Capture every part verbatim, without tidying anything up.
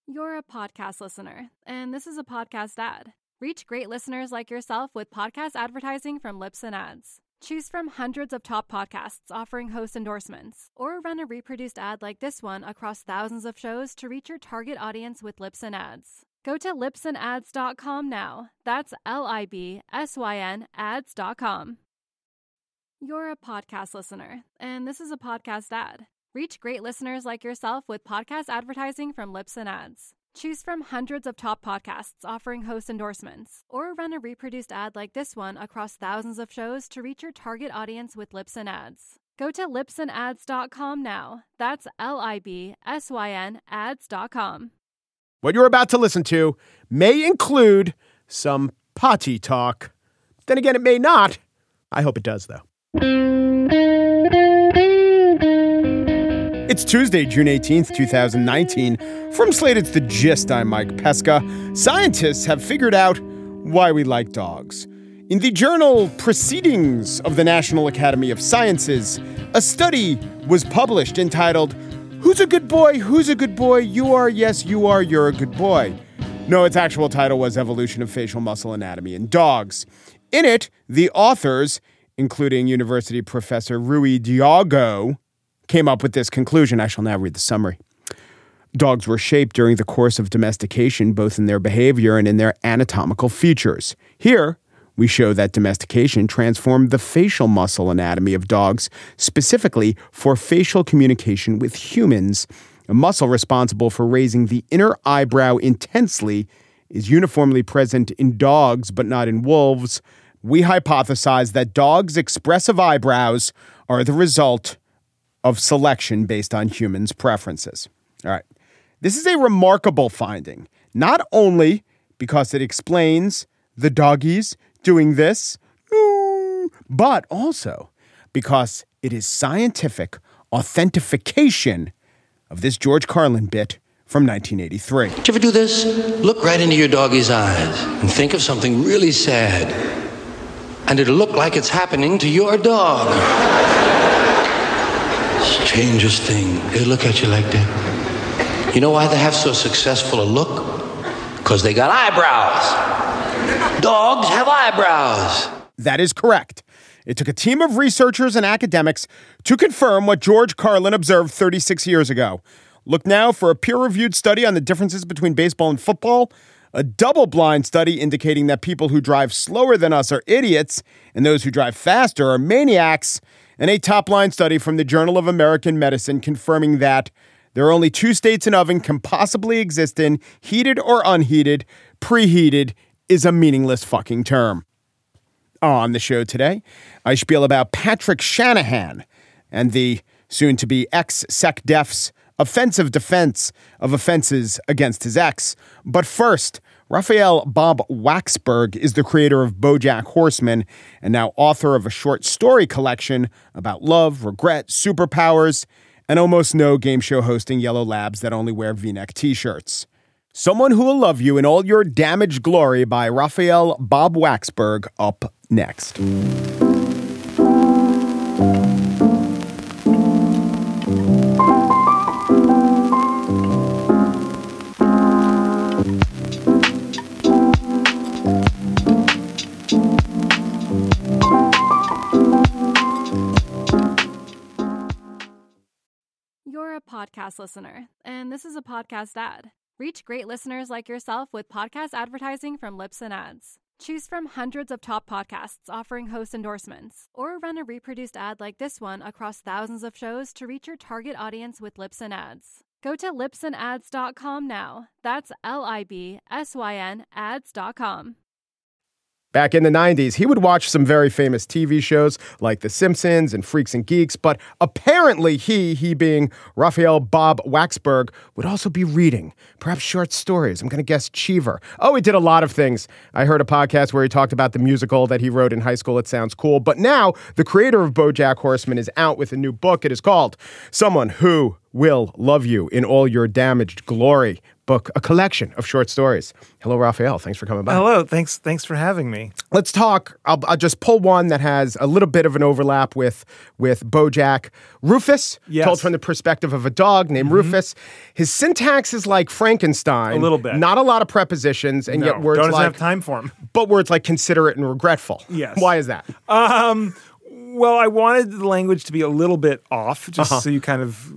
You're a podcast listener, and this is a podcast ad. Reach great listeners like yourself with podcast advertising from Libsyn Ads. Choose from hundreds of top podcasts offering host endorsements, or run a reproduced ad like this one across thousands of shows to reach your target audience with Libsyn Ads. Go to libsyn ads dot com now. That's L I B S Y N ads dot com. You're a podcast listener, and this is a podcast ad. Reach great listeners like yourself with podcast advertising from Libsyn Ads. Choose from hundreds of top podcasts offering host endorsements, or run a reproduced ad like this one across thousands of shows to reach your target audience with Libsyn Ads. Go to libsyn ads dot com now. That's L I B S Y N ads dot com. What you're about to listen to may include some potty talk. Then again, it may not. I hope it does, though. It's Tuesday, June eighteenth, twenty nineteen. From Slate, it's The Gist. I'm Mike Pesca. Scientists have figured out why we like dogs. In the journal Proceedings of the National Academy of Sciences, a study was published entitled, "Who's a Good Boy? Who's a Good Boy? You are, yes, you are, you're a good boy." No, its actual title was Evolution of Facial Muscle Anatomy in Dogs. In it, the authors, including University professor Rui Diogo, came up with this conclusion. I shall now read the summary. Dogs were shaped during the course of domestication, both in their behavior and in their anatomical features. Here, we show that domestication transformed the facial muscle anatomy of dogs, specifically for facial communication with humans. A muscle responsible for raising the inner eyebrow intensely is uniformly present in dogs, but not in wolves. We hypothesize that dogs' expressive eyebrows are the result of selection based on humans' preferences. All right. This is a remarkable finding, not only because it explains the doggies doing this, but also because it is scientific authentication of this George Carlin bit from nineteen eighty-three. Did you ever do this? Look right into your doggie's eyes and think of something really sad. And it'll look like it's happening to your dog. Strangest thing. They look at you like that. You know why they have so successful a look? Because they got eyebrows. Dogs have eyebrows. That is correct. It took a team of researchers and academics to confirm what George Carlin observed thirty-six years ago. Look now for a peer-reviewed study on the differences between baseball and football, a double-blind study indicating that people who drive slower than us are idiots and those who drive faster are maniacs, and a top-line study from the Journal of American Medicine confirming that there are only two states an oven can possibly exist in, heated or unheated. Preheated is a meaningless fucking term. On the show today, I spiel about Patrick Shanahan and the soon-to-be ex-SecDef's offensive defense of offenses against his ex. But first, Raphael Bob Waksberg is the creator of BoJack Horseman and now author of a short story collection about love, regret, superpowers, and almost no game show hosting yellow labs that only wear V-neck t-shirts. Someone Who Will Love You in All Your Damaged Glory by Raphael Bob Waksberg up next. You're a podcast listener, and this is a podcast ad. Reach great listeners like yourself with podcast advertising from Libsyn Ads. Choose from hundreds of top podcasts offering host endorsements, or run a reproduced ad like this one across thousands of shows to reach your target audience with Libsyn Ads. Go to libsyn ads dot com now. That's L I B S Y N ads dot com. Back in the nineties, he would watch some very famous T V shows like The Simpsons and Freaks and Geeks, but apparently he, he being Raphael Bob Waksberg, would also be reading, perhaps short stories. I'm going to guess Cheever. Oh, he did a lot of things. I heard a podcast where he talked about the musical that he wrote in high school. It sounds cool. But now the creator of BoJack Horseman is out with a new book. It is called Someone Who Will Love You in All Your Damaged Glory book, a collection of short stories. Hello, Raphael. Thanks for coming by. Hello. Thanks Thanks for having me. Let's talk. I'll, I'll just pull one that has a little bit of an overlap with, with BoJack. Rufus, yes. told from the perspective of a dog named mm-hmm. Rufus. His syntax is like Frankenstein. A little bit. Not a lot of prepositions, and no, yet words don't like... have time for him. But words like considerate and regretful. Yes. Why is that? Um... Well, I wanted the language to be a little bit off, just uh-huh. so you kind of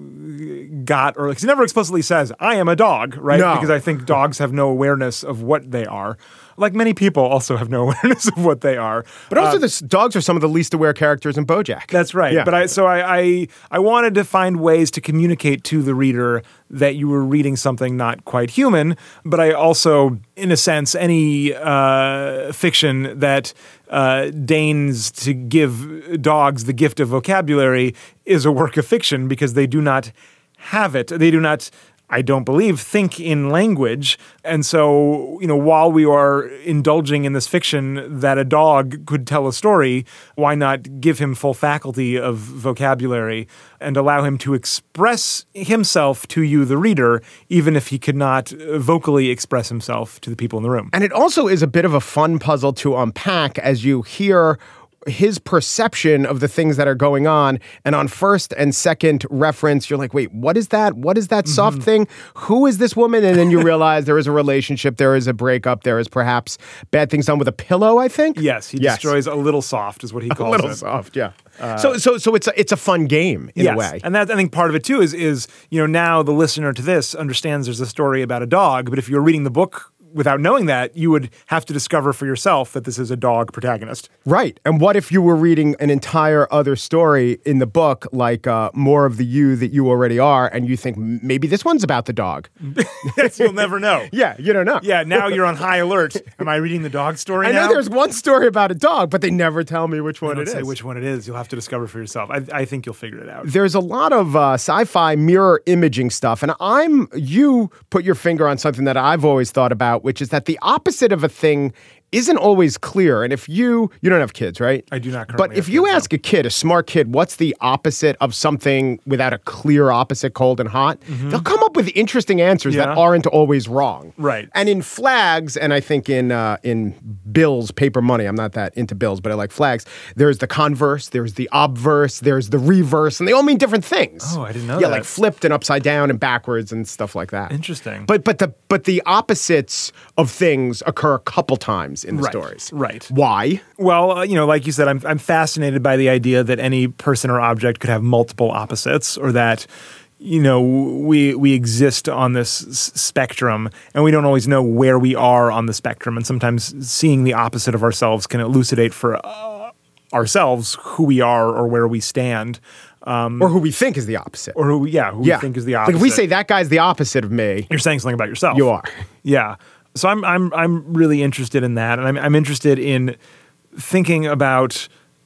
got, or because he never explicitly says, I am a dog, right? No. Because I think dogs have no awareness of what they are. Like many people also have no awareness of what they are. But also, uh, the dogs are some of the least aware characters in BoJack. That's right. Yeah. But I, so I, I, I wanted to find ways to communicate to the reader that you were reading something not quite human. But I also, in a sense, any uh, fiction that uh, deigns to give dogs the gift of vocabulary is a work of fiction because they do not have it. They do not, I don't believe, think in language. And so, you know, while we are indulging in this fiction that a dog could tell a story, why not give him full faculty of vocabulary and allow him to express himself to you, the reader, even if he could not vocally express himself to the people in the room. And it also is a bit of a fun puzzle to unpack as you hear his perception of the things that are going on. And on first and second reference, you're like, wait, what is that? What is that soft mm-hmm. thing? Who is this woman? And then you realize there is a relationship. There is a breakup. There is perhaps bad things done with a pillow, I think. Yes. He yes. destroys a little soft is what he calls it. A little it. soft, yeah. Uh, so, so, so it's a, it's a fun game in yes. a way. And that, I think part of it too is, is, you know, now the listener to this understands there's a story about a dog, but if you're reading the book without knowing that, you would have to discover for yourself that this is a dog protagonist. Right. And what if you were reading an entire other story in the book, like uh, more of the you that you already are, and you think maybe this one's about the dog? You'll never know. Yeah, you don't know. Yeah, now you're on high alert. Am I reading the dog story I now? know there's one story about a dog, but they never tell me which one they don't it say is. which one it is. You'll have to discover for yourself. I, I think you'll figure it out. There's a lot of uh, sci-fi mirror imaging stuff, and I'm you put your finger on something that I've always thought about, which is that the opposite of a thing isn't always clear. And if you, you don't have kids, right? I do not currently But if you kids, ask no. a kid, a smart kid, what's the opposite of something without a clear opposite, cold and hot, mm-hmm. they'll come up with interesting answers yeah. that aren't always wrong. Right. And in flags, and I think in uh, in bills, paper money, I'm not that into bills, but I like flags, there's the converse, there's the obverse, there's the reverse, and they all mean different things. Oh, I didn't know yeah, that. like flipped and upside down and backwards and stuff like that. Interesting. But but the but the opposites of things occur a couple times in the right. stories. Right. Why? Well, uh, you know, like you said, I'm I'm fascinated by the idea that any person or object could have multiple opposites, or that, you know, we we exist on this s- spectrum, and we don't always know where we are on the spectrum. And sometimes seeing the opposite of ourselves can elucidate for uh, ourselves who we are or where we stand. Um, or who we think is the opposite. Or who, we, yeah, who yeah. we think is the opposite. Like if we say that guy's the opposite of me, you're saying something about yourself. You are. Yeah. So I'm I'm I'm really interested in that, and I'm I'm interested in thinking about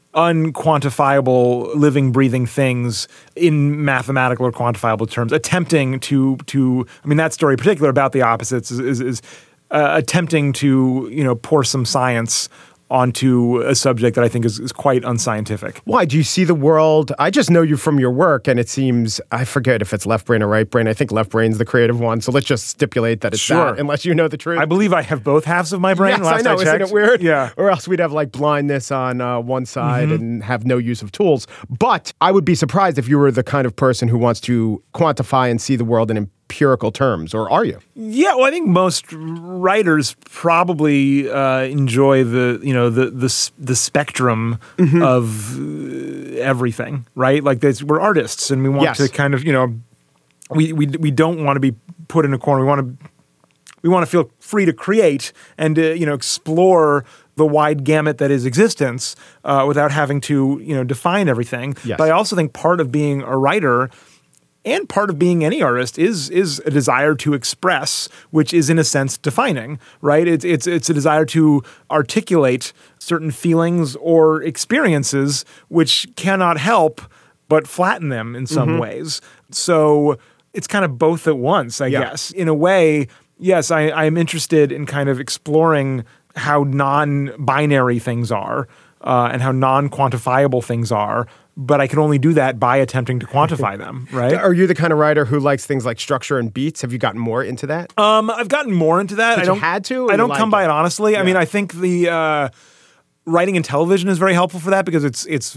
unquantifiable living, breathing things in mathematical or quantifiable terms, attempting to to I mean that story in particular about the opposites is is, is uh, attempting to, you know, pour some science onto a subject that I think is, is quite unscientific. Why? Do you see the world? I just know you from your work, and it seems, I forget if it's left brain or right brain. I think left brain's the creative one, so let's just stipulate that it's sure. that, unless you know the truth. I believe I have both halves of my brain. Yes, last I know. I Isn't it weird? Yeah. Or else we'd have like blindness on uh, one side mm-hmm. and have no use of tools. But I would be surprised if you were the kind of person who wants to quantify and see the world in empirical terms, or are you? Yeah, well, I think most writers probably uh, enjoy the, you know, the the the spectrum mm-hmm. of uh, everything, right? Like this, we're artists, and we want yes. to kind of, you know, we we we don't want to be put in a corner. We want to we want to feel free to create and uh, you know, explore the wide gamut that is existence uh, without having to, you know, define everything. Yes. But I also think part of being a writer and part of being any artist is is a desire to express, which is in a sense defining, right? It's it's it's a desire to articulate certain feelings or experiences which cannot help but flatten them in some mm-hmm. ways. So it's kind of both at once, I yeah. guess. In a way, yes, I, I'm interested in kind of exploring how non-binary things are uh, and how non-quantifiable things are. but I can only do that by attempting to quantify them, right? Are you the kind of writer who likes things like structure and beats? Have you gotten more into that? Um, I've gotten more into that. But I you don't had to, or I you don't like come by it? it honestly. Yeah. I mean, I think the uh, writing in television is very helpful for that because it's it's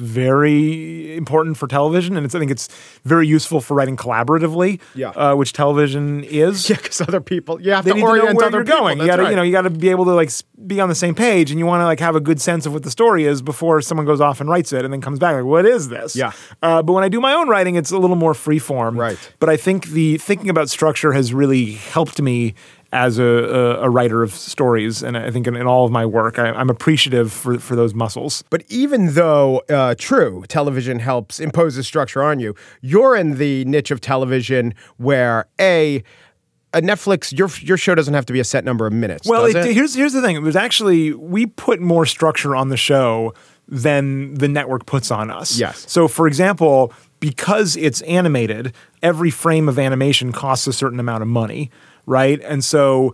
very important for television, and it's I think it's very useful for writing collaboratively. Yeah. uh, which television is. Yeah, because other people, you have They to need to know orient where other you're people. going. You That's gotta, right. you know, you gotta be able to like s- be on the same page, and you want to like have a good sense of what the story is before someone goes off and writes it, and then comes back like, "What is this?" Yeah. Uh, but when I do my own writing, it's a little more free form. Right. But I think the thinking about structure has really helped me as a, a, a writer of stories, and I think in, in all of my work, I, I'm appreciative for for those muscles. But even though, uh, true, television helps impose a structure on you, you're in the niche of television where, A, a Netflix, your your show doesn't have to be a set number of minutes, Well, does it, it? here's here's the thing. It was actually we put more structure on the show than the network puts on us. Yes. So, for example, because it's animated, every frame of animation costs a certain amount of money, right? And so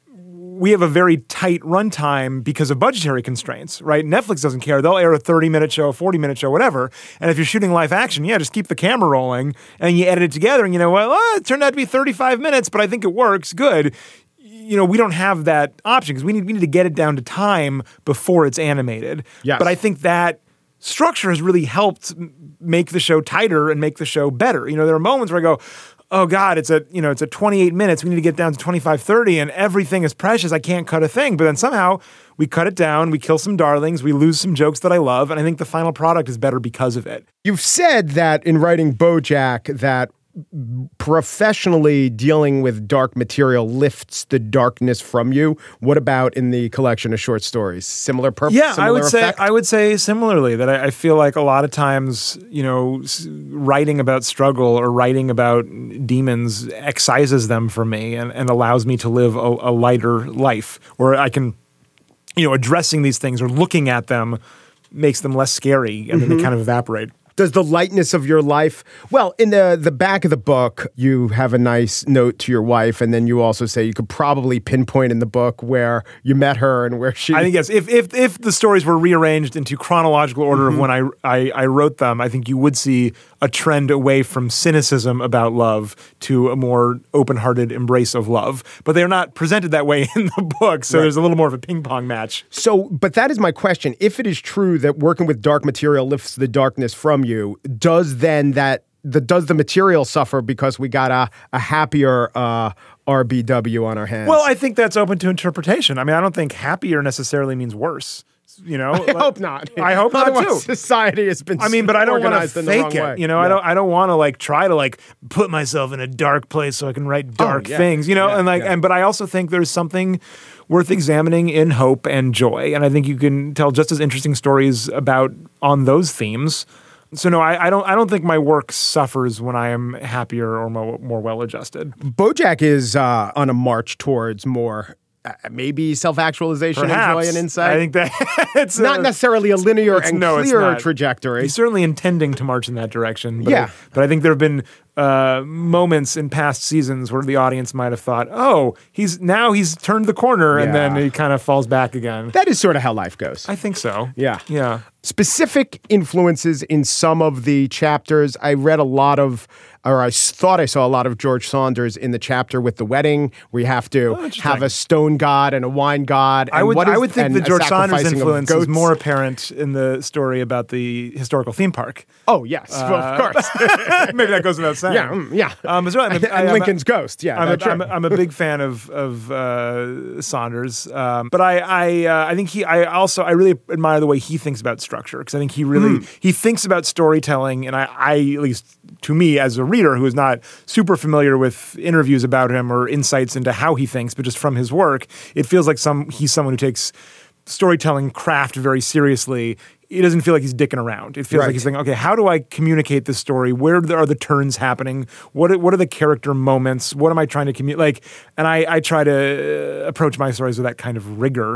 we have a very tight runtime because of budgetary constraints, right? Netflix doesn't care. They'll air a thirty-minute show, a forty-minute show, whatever. And if you're shooting live action, yeah, just keep the camera rolling and you edit it together and you know, well, oh, it turned out to be thirty-five minutes, but I think it works. Good. You know, we don't have that option because we need, we need to get it down to time before it's animated. Yes. But I think that structure has really helped m- make the show tighter and make the show better. You know, there are moments where I go, oh God, it's a, you know, it's a twenty-eight minutes. We need to get down to twenty-five, thirty and everything is precious. I can't cut a thing. But then somehow we cut it down. We kill some darlings. We lose some jokes that I love. And I think the final product is better because of it. You've said that in writing BoJack that professionally dealing with dark material lifts the darkness from you. What about in the collection of short stories? Similar purpose? Yeah, I would effect? say I would say similarly that I, I feel like a lot of times, you know, s- writing about struggle or writing about demons excises them for me and, and allows me to live a, a lighter life, or I can, you know, addressing these things or looking at them makes them less scary and then they kind of evaporate. Does the lightness of your life, well, in the, the back of the book, you have a nice note to your wife, and then you also say you could probably pinpoint in the book where you met her and where she... I think yes. If if if the stories were rearranged into chronological order Mm-hmm. of when I, I I wrote them, I think you would see a trend away from cynicism about love to a more open-hearted embrace of love. But they're not presented that way in the book, so Right. there's a little more of a ping pong match. So, but that is my question. If it is true that working with dark material lifts the darkness from you, does then that the does the material suffer because we got a, a happier uh, R B W on our hands? Well, I think that's open to interpretation. I mean, I don't think happier necessarily means worse. You know, I hope not. I hope not Otherwise, too. Society has been I mean, but I don't want organized to in the fake wrong it. way. You know, I Yeah. don't. I don't want to like try to like put myself in a dark place so I can write dark yeah. things. You know, Yeah, and like, yeah. and but I also think there's something worth examining in hope and joy, and I think you can tell just as interesting stories about on those themes. So no, I, I don't. I don't think my work suffers when I am happier or more, more well-adjusted. BoJack is uh, on a march towards more. Uh, maybe self-actualization and Perhaps. joy and insight. I think that it's not a- necessarily a linear it's- and no, it's clear not. trajectory. He's certainly intending to march in that direction. But Yeah. I, but I think there have been uh, moments in past seasons where the audience might have thought, "Oh, he's now he's turned the corner," and then Yeah. he kind of falls back again. That is sort of how life goes. I think so. Yeah. Yeah. Specific influences in some of the chapters. I read a lot of, or I s- thought I saw a lot of George Saunders in the chapter with the wedding, where you have to interesting. have a stone god and a wine god. I and would what I is- would think and the a George Saunders sacrificing of influence is goats. more apparent in the story about the historical theme park. Oh yes, well, of course. Maybe that goes without saying. yeah, mm, yeah. Um, it's really, I'm a- and I- I'm a- Lincoln's ghost. Yeah, I'm a, that's I'm, a, I'm a big fan of of uh, Saunders, um, but I I uh, I think he I also I really admire the way he thinks about structure because I think he really Hmm. he thinks about storytelling, and I, I at least to me as a reader who is not super familiar with interviews about him or insights into how he thinks, but just from his work, it feels like some he's someone who takes storytelling craft very seriously. It doesn't feel like he's dicking around. It feels Right. like he's thinking, okay, how do I communicate this story? Where are the turns happening? What are, what are the character moments? What am I trying to communicate? Like, and I, I try to uh, approach my stories with that kind of rigor.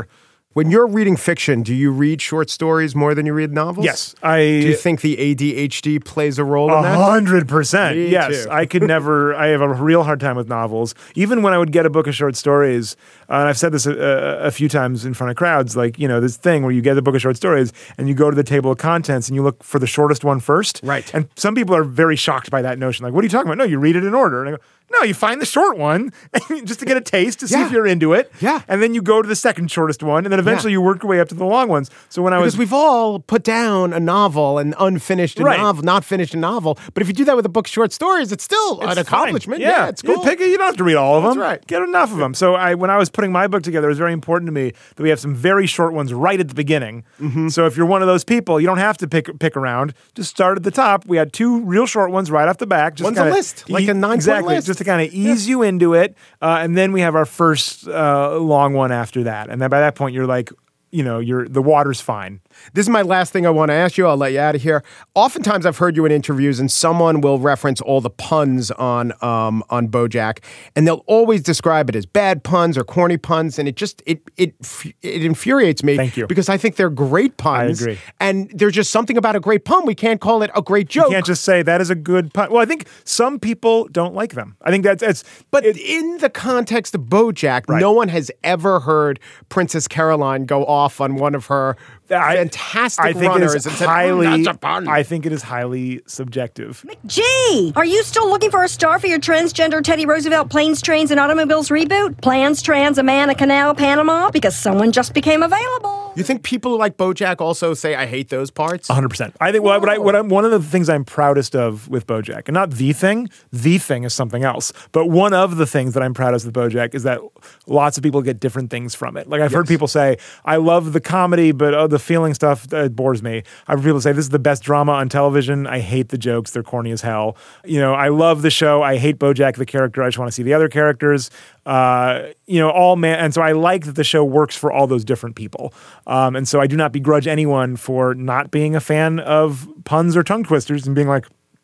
When you're reading fiction, do you read short stories more than you read novels? Yes. I, do you think the A D H D plays a role in A that? hundred percent. Me Yes. too. I could never, I have a real hard time with novels. Even when I would get a book of short stories, uh, and I've said this a, a, a few times in front of crowds, like, you know, this thing where you get a book of short stories and you go to the table of contents and you look for the shortest one first. Right. And some people are very shocked by that notion. Like, what are you talking about? No, you read it in order. And I go, no, you find the short one just to get a taste to see Yeah. if you're into it. Yeah. And then you go to the second shortest one, and then eventually Yeah. you work your way up to the long ones. So when I Because was we've all put down a novel and unfinished a Right. novel, not finished a novel. But if you do that with a book of short stories, it's still It's an accomplishment. fine. Yeah, it's cool. You pick it. You don't have to read all of them. That's right. Get enough of them. So I, when I was putting my book together, it was very important to me that we have some very short ones right at the beginning. Mm-hmm. So if you're one of those people, you don't have to pick pick around. Just start at the top. We had two real short ones right off the back. Just One's kinda a list, like a nine-point exactly, list. just to kind of ease you into it. Uh, and then we have our first uh, long one after that. And then by that point, you're like, you know, you're the water's fine. This is my last thing I want to ask you. I'll let you out of here. Oftentimes, I've heard you in interviews, and someone will reference all the puns on um, on BoJack, and they'll always describe it as bad puns or corny puns, and it just it it it infuriates me. Thank you. Because I think they're great puns. I agree. And there's just something about a great pun. We can't call it a great joke. You can't just say that is a good pun. Well, I think some people don't like them. I think that's it's. But it, in the context of BoJack, Right. no one has ever heard Princess Caroline go off on one of her I- fantastic I think runners it is and said, highly. "Mm, that's a pun." I think it is highly subjective. Gee, are you still looking for a star for your transgender Teddy Roosevelt planes, trains, and automobiles reboot? Plans, Trans, a man, a canal, Panama? Because someone just became available. You think people who like BoJack also say, "I hate those parts"? one hundred percent. I think what, what I what I'm one of the things I'm proudest of with BoJack, and not the thing. The thing is something else. But one of the things that I'm proudest with BoJack is that lots of people get different things from it. Like I've heard people say, "I love the comedy, but oh, the feeling stuff uh, bores me." I've heard people say, "This is the best drama on television. I hate the jokes; they're corny as hell." You know, I love the show. I hate BoJack the character. I just want to see the other characters. Uh, you know, all man, and so I like that the show works for all those different people. Um, and so I do not begrudge anyone for not being a fan of puns or tongue twisters and being like,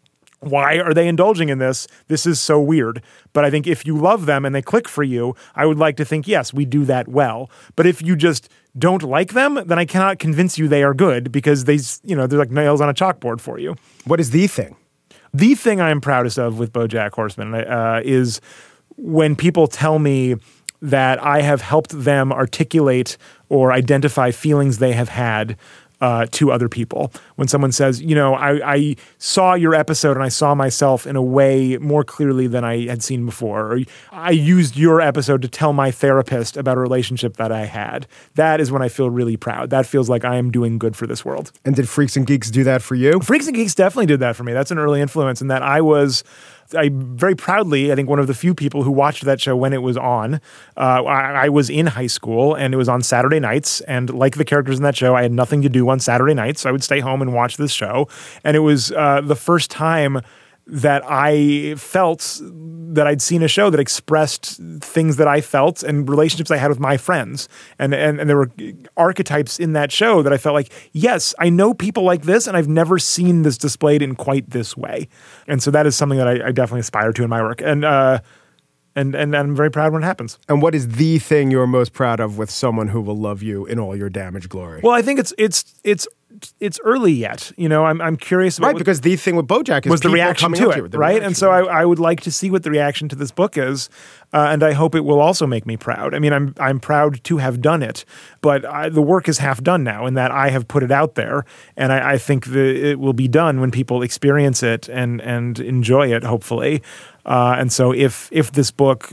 why are they indulging in this? This is so weird. But I think if you love them and they click for you, I would like to think, yes, we do that well. But if you just don't like them, then I cannot convince you they are good because they, you know, they're like nails on a chalkboard for you. What is the thing? The thing I am proudest of with BoJack Horseman uh, is when people tell me that I have helped them articulate or identify feelings they have had uh, to other people. When someone says, you know, I, I saw your episode and I saw myself in a way more clearly than I had seen before, or I used your episode to tell my therapist about a relationship that I had. That is when I feel really proud. That feels like I am doing good for this world. And did Freaks and Geeks do that for you? Freaks and Geeks definitely did that for me. That's an early influence in that I was, I very proudly, I think one of the few people who watched that show when it was on. Uh, I, I was in high school and it was on Saturday nights. And like the characters in that show, I had nothing to do on Saturday nights. So I would stay home and watch this show. And it was uh, the first time that I felt that I'd seen a show that expressed things that I felt and relationships I had with my friends. And, and, and there were archetypes in that show that I felt like, yes, I know people like this and I've never seen this displayed in quite this way. And so that is something that I, I definitely aspire to in my work. And, uh, and, and I'm very proud when it happens. And what is the thing you're most proud of with someone who will love you in all your damaged glory? Well, I think it's, it's, it's, it's early yet. You know, I'm, I'm curious about right, what, because the thing with BoJack is was the people reaction coming to up it, you, the right? reaction. And so I, I would like to see what the reaction to this book is, uh, and I hope it will also make me proud. I mean, I'm I'm proud to have done it, but I, the work is half done now in that I have put it out there, and I, I think that it will be done when people experience it and and enjoy it, hopefully. Uh, and so if if this book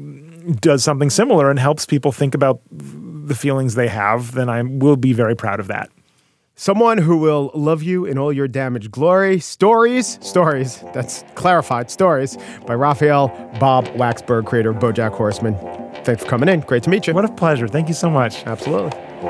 does something similar and helps people think about the feelings they have, then I will be very proud of that. Someone who will love you in all your damaged glory. Stories, stories, that's clarified, stories by Raphael Bob Waxberg, creator of BoJack Horseman. Thanks for coming in. Great to meet you. What a pleasure. Thank you so much. Absolutely.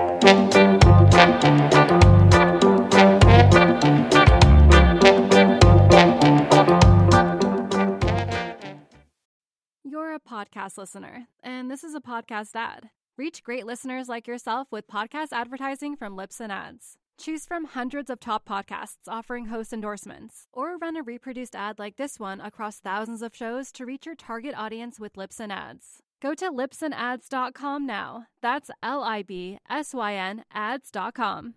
You're a podcast listener, and this is a podcast ad. Reach great listeners like yourself with podcast advertising from Libsyn Ads. Choose from hundreds of top podcasts offering host endorsements, or run a reproduced ad like this one across thousands of shows to reach your target audience with Libsyn Ads. Go to libsyn ads dot com now. That's L I B S Y N ads dot com.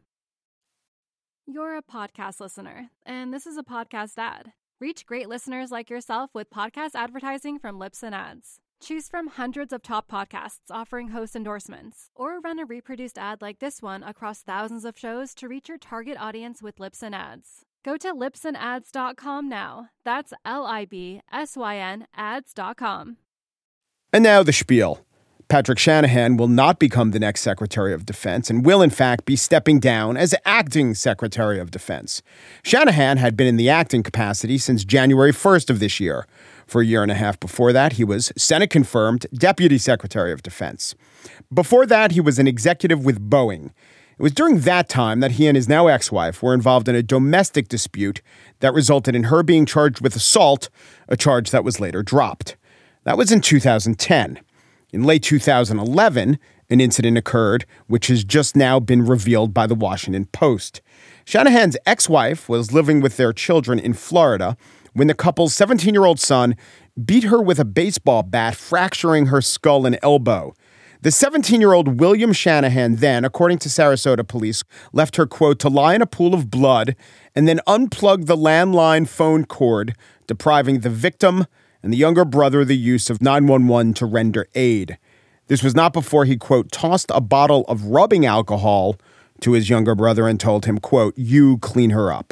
You're a podcast listener, and this is a podcast ad. Reach great listeners like yourself with podcast advertising from Libsyn Ads. Choose from hundreds of top podcasts offering host endorsements, or run a reproduced ad like this one across thousands of shows to reach your target audience with Libsyn Ads. Go to libsyn ads dot com now. That's L I B S Y N ads dot com. And now the spiel. Patrick Shanahan will not become the next Secretary of Defense and will, in fact, be stepping down as acting Secretary of Defense. Shanahan had been in the acting capacity since January first of this year. For a year and a half before that, he was Senate-confirmed Deputy Secretary of Defense. Before that, he was an executive with Boeing. It was during that time that he and his now ex-wife were involved in a domestic dispute that resulted in her being charged with assault, a charge that was later dropped. That was in two thousand ten. In late two thousand eleven, an incident occurred which has just now been revealed by the Washington Post. Shanahan's ex-wife was living with their children in Florida when the couple's seventeen-year-old son beat her with a baseball bat, fracturing her skull and elbow. The seventeen-year-old William Shanahan then, according to Sarasota police, left her, quote, to lie in a pool of blood and then unplugged the landline phone cord, depriving the victim and the younger brother the use of nine one one to render aid. This was not before he, quote, tossed a bottle of rubbing alcohol to his younger brother and told him, quote, you clean her up.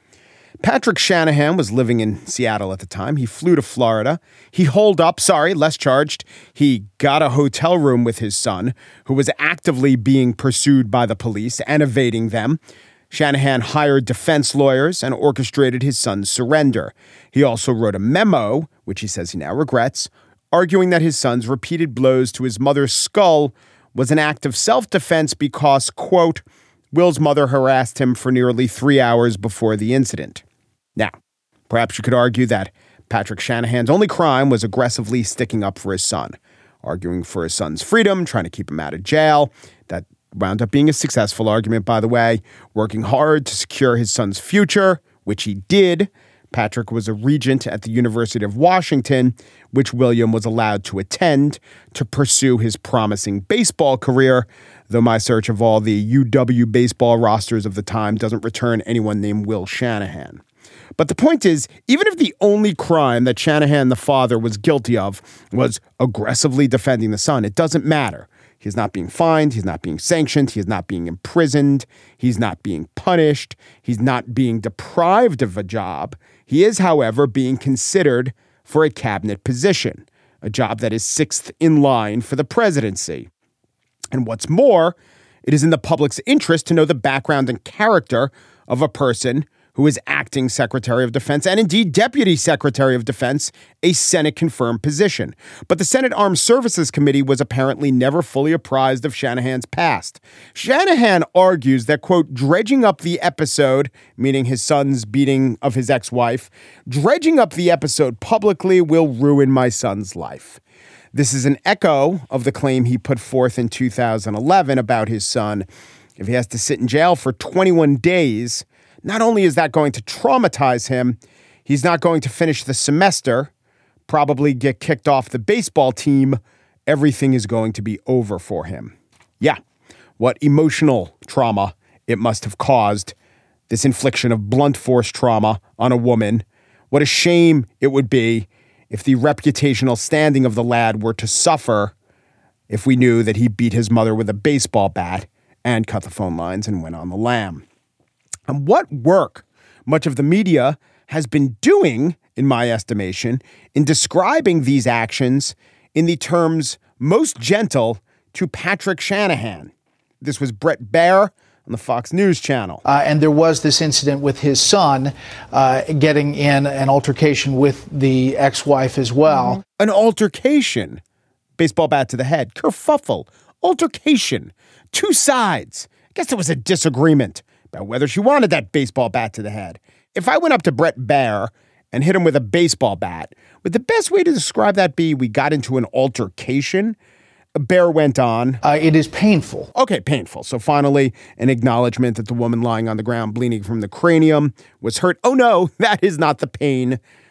Patrick Shanahan was living in Seattle at the time. He flew to Florida. He holed up, sorry, less charged. He got a hotel room with his son, who was actively being pursued by the police and evading them. Shanahan hired defense lawyers and orchestrated his son's surrender. He also wrote a memo, which he says he now regrets, arguing that his son's repeated blows to his mother's skull was an act of self-defense because, quote, Will's mother harassed him for nearly three hours before the incident. Now, perhaps you could argue that Patrick Shanahan's only crime was aggressively sticking up for his son, arguing for his son's freedom, trying to keep him out of jail. That wound up being a successful argument, by the way, working hard to secure his son's future, which he did. Patrick was a regent at the University of Washington, which William was allowed to attend to pursue his promising baseball career, though my search of all the U W baseball rosters of the time doesn't return anyone named Will Shanahan. But the point is, even if the only crime that Shanahan, the father, was guilty of was aggressively defending the son, it doesn't matter. He's not being fined. He's not being sanctioned. He's not being imprisoned. He's not being punished. He's not being deprived of a job. He is, however, being considered for a cabinet position, a job that is sixth in line for the presidency. And what's more, it is in the public's interest to know the background and character of a person who is acting Secretary of Defense and indeed Deputy Secretary of Defense, a Senate-confirmed position. But the Senate Armed Services Committee was apparently never fully apprised of Shanahan's past. Shanahan argues that, quote, dredging up the episode, meaning his son's beating of his ex-wife, dredging up the episode publicly will ruin my son's life. This is an echo of the claim he put forth in two thousand eleven about his son. If he has to sit in jail for twenty-one days, not only is that going to traumatize him, he's not going to finish the semester, probably get kicked off the baseball team. Everything is going to be over for him. Yeah, what emotional trauma it must have caused, this infliction of blunt force trauma on a woman. What a shame it would be if the reputational standing of the lad were to suffer if we knew that he beat his mother with a baseball bat and cut the phone lines and went on the lam. And what work much of the media has been doing, in my estimation, in describing these actions in the terms most gentle to Patrick Shanahan. This was Bret Baier on the Fox News channel. Uh, and there was this incident with his son uh, getting in an altercation with the ex-wife as well. Mm-hmm. An altercation. Baseball bat to the head. Kerfuffle. Altercation. Two sides. I guess there was a disagreement about whether she wanted that baseball bat to the head. If I went up to Bret Baier and hit him with a baseball bat, would the best way to describe that be we got into an altercation? Baier went on. Uh, it is painful. Okay, painful. So finally, an acknowledgement that the woman lying on the ground bleeding from the cranium was hurt. Oh no, that is not the pain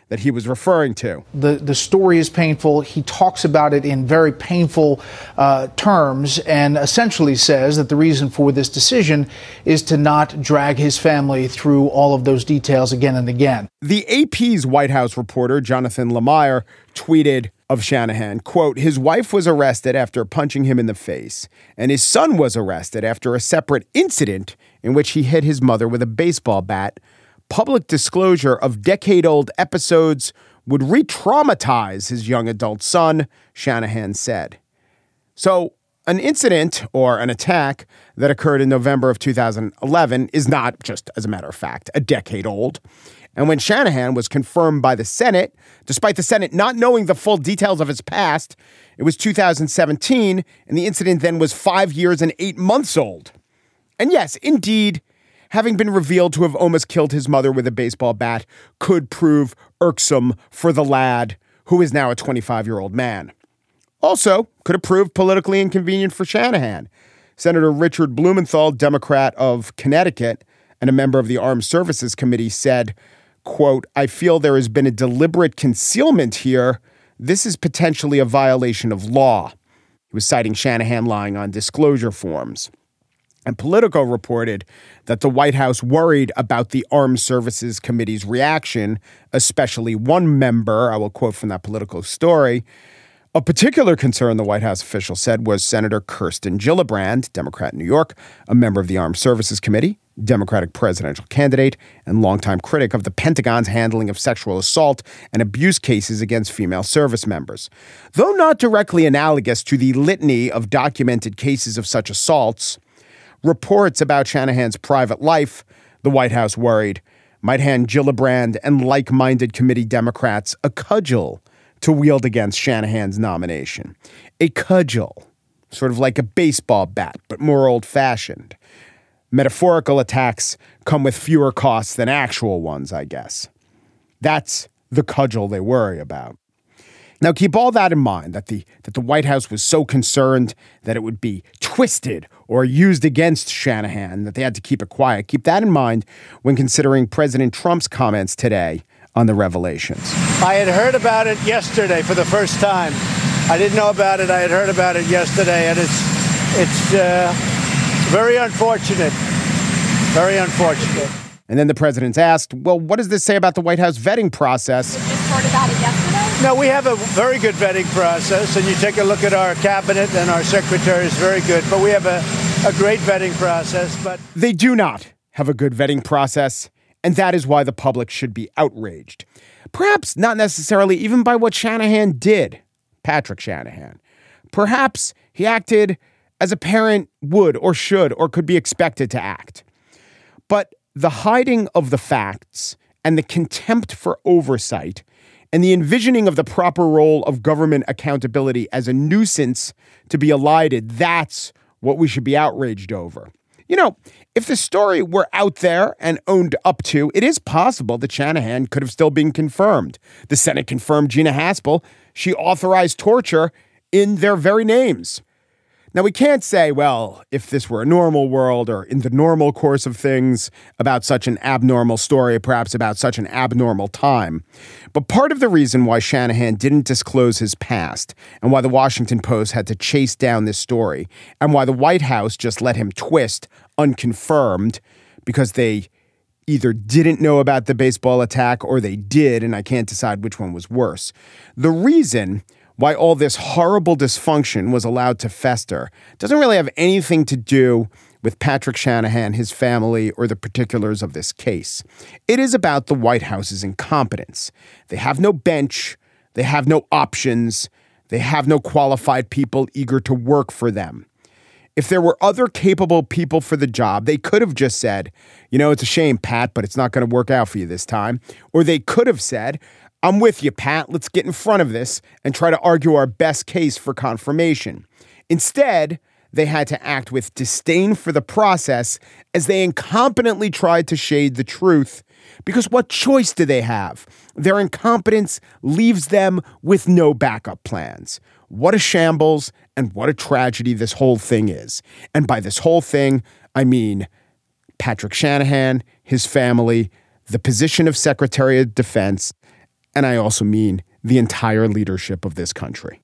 that he was referring to. The the story is painful. He talks about it in very painful uh, terms and essentially says that the reason for this decision is to not drag his family through all of those details again and again. The A P's White House reporter, Jonathan Lemire, tweeted of Shanahan, quote, his wife was arrested after punching him in the face, and his son was arrested after a separate incident in which he hit his mother with a baseball bat. Public disclosure of decade-old episodes would re-traumatize his young adult son, Shanahan said. So an incident or an attack that occurred in November of two thousand eleven is not, just as a matter of fact, a decade old. And when Shanahan was confirmed by the Senate, despite the Senate not knowing the full details of his past, it was two thousand seventeen, and the incident then was five years and eight months old. And yes, indeed, having been revealed to have almost killed his mother with a baseball bat could prove irksome for the lad, who is now a twenty-five-year-old man. Also, could have proved politically inconvenient for Shanahan. Senator Richard Blumenthal, Democrat of Connecticut and a member of the Armed Services Committee, said, quote, I feel there has been a deliberate concealment here. This is potentially a violation of law. He was citing Shanahan lying on disclosure forms. And Politico reported that the White House worried about the Armed Services Committee's reaction, especially one member, I will quote from that Politico story. A particular concern, the White House official said, was Senator Kirsten Gillibrand, Democrat in New York, a member of the Armed Services Committee, Democratic presidential candidate, and longtime critic of the Pentagon's handling of sexual assault and abuse cases against female service members. Though not directly analogous to the litany of documented cases of such assaults, reports about Shanahan's private life, the White House worried, might hand Gillibrand and like-minded committee Democrats a cudgel to wield against Shanahan's nomination. A cudgel, sort of like a baseball bat, but more old-fashioned. Metaphorical attacks come with fewer costs than actual ones, I guess. That's the cudgel they worry about. Now, keep all that in mind, that the that the White House was so concerned that it would be twisted or used against Shanahan that they had to keep it quiet. Keep that in mind when considering President Trump's comments today on the revelations. I had heard about it yesterday for the first time. I didn't know about it. I had heard about it yesterday, and it's it's uh, very unfortunate. Very unfortunate. And then the president's asked, well, what does this say about the White House vetting process? You just heard about it yesterday? No, we have a very good vetting process, and you take a look at our cabinet and our secretary is very good, but we have a, a great vetting process. But they do not have a good vetting process, and that is why the public should be outraged. Perhaps not necessarily even by what Shanahan did, Patrick Shanahan. Perhaps he acted as a parent would or should or could be expected to act. But the hiding of the facts and the contempt for oversight and the envisioning of the proper role of government accountability as a nuisance to be elided, that's what we should be outraged over. You know, if the story were out there and owned up to, it is possible that Shanahan could have still been confirmed. The Senate confirmed Gina Haspel. She authorized torture in their very names. Now, we can't say, well, if this were a normal world or in the normal course of things about such an abnormal story, perhaps about such an abnormal time. But part of the reason why Shanahan didn't disclose his past and why the Washington Post had to chase down this story and why the White House just let him twist unconfirmed because they either didn't know about the baseball attack or they did, and I can't decide which one was worse. The reason why all this horrible dysfunction was allowed to fester doesn't really have anything to do with Patrick Shanahan, his family, or the particulars of this case. It is about the White House's incompetence. They have no bench. They have no options. They have no qualified people eager to work for them. If there were other capable people for the job, they could have just said, you know, it's a shame, Pat, but it's not going to work out for you this time. Or they could have said, I'm with you, Pat. Let's get in front of this and try to argue our best case for confirmation. Instead, they had to act with disdain for the process as they incompetently tried to shade the truth. Because what choice do they have? Their incompetence leaves them with no backup plans. What a shambles and what a tragedy this whole thing is. And by this whole thing, I mean Patrick Shanahan, his family, the position of Secretary of Defense, And I also mean the entire leadership of this country.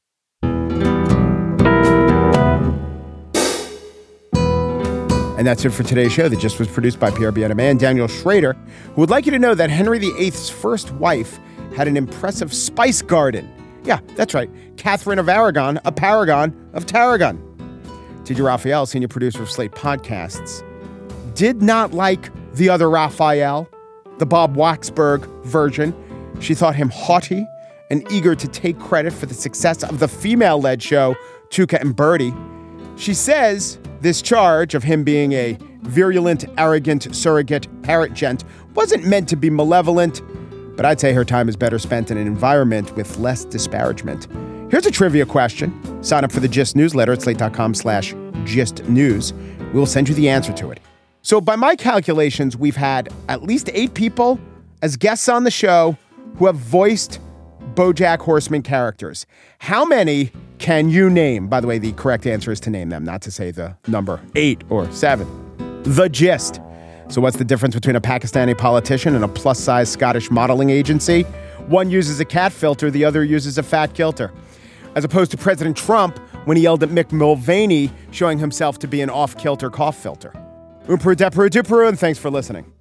And that's it for today's show that just was produced by Pierre Bienaimé and Daniel Schrader, who would like you to know that Henry the Eighth's first wife had an impressive spice garden. Yeah, that's right. Catherine of Aragon, a paragon of Tarragon. T J Raphael, senior producer of Slate Podcasts, did not like the other Raphael, the Bob Waxberg version. She thought him haughty and eager to take credit for the success of the female-led show, Tuca and Bertie. She says this charge of him being a virulent, arrogant, surrogate parrot gent wasn't meant to be malevolent, but I'd say her time is better spent in an environment with less disparagement. Here's a trivia question. Sign up for the Gist newsletter at slate.com slash gist news. We will send you the answer to it. So by my calculations, we've had at least eight people as guests on the show who have voiced BoJack Horseman characters. How many can you name? By the way, the correct answer is to name them, not to say the number eight or seven. The Gist. So what's the difference between a Pakistani politician and a plus-size Scottish modeling agency? One uses a cat filter, the other uses a fat kilter. As opposed to President Trump when he yelled at Mick Mulvaney, showing himself to be an off-kilter cough filter. Oomperu, deperu, duperu, and thanks for listening.